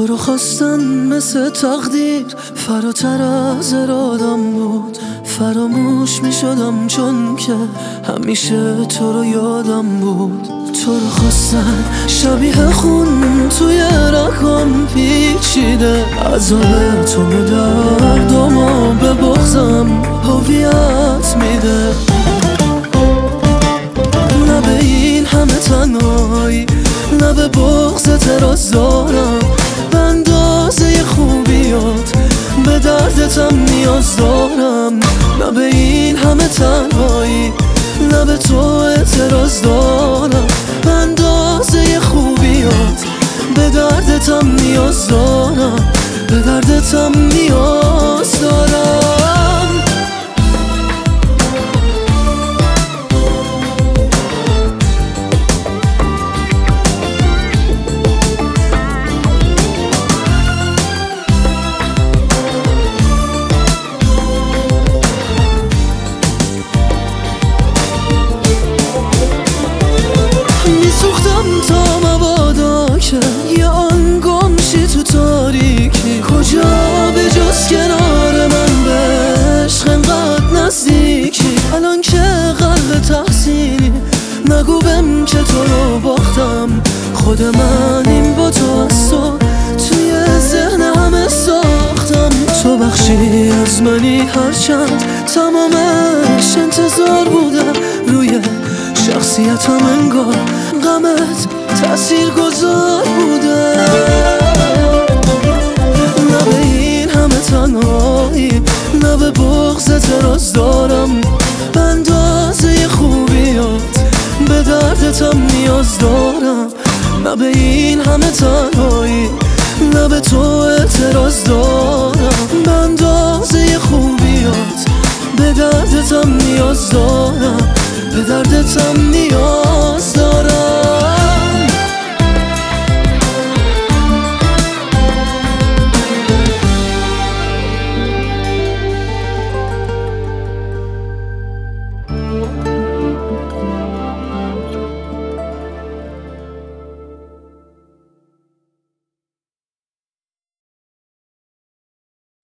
رو خواستن مثل تقدیر فراتر از ارادم بود. فراموش می شدم چون که همیشه تو رو یادم بود. تو رو خواستن شبیه خون توی رگام پیچیده، عذاب تو به دردم به بغضم هویت میده. نه به این همه تنهایی، نه به بغض تراز دارم، به اندازه خوبیات به دردتم نیاز دارم. نه به این همه تنهایی، نه به تو اعتراض دارم، به اندازه خوبیات به دردتم نیاز دارم، به دردتم نیاز دارم. میسوختم تا مبادا که یه آن گمشی تو تاریکی، کجا به جز کنار من به عشق انقدر نزدیکی. الان که قلب تحسینی نگو بهم که تو رو باختم، خود منیم با تو از تو توی ذهن همه ساختم. تو بخشی از منی هرچند تمامش انتظار بوده، روی شخصیتم انگار غمت تأثیر گذار بوده. نه به این همه تنهایی، نه به بغض اعتراض دارم، به اندازه خوبیات به دردتم نیاز دارم. نه به این همه تنهایی، نه به تو اعتراض دارم، به اندازه خوبیات به دردتم نیاز دارم، به دردتم نیاز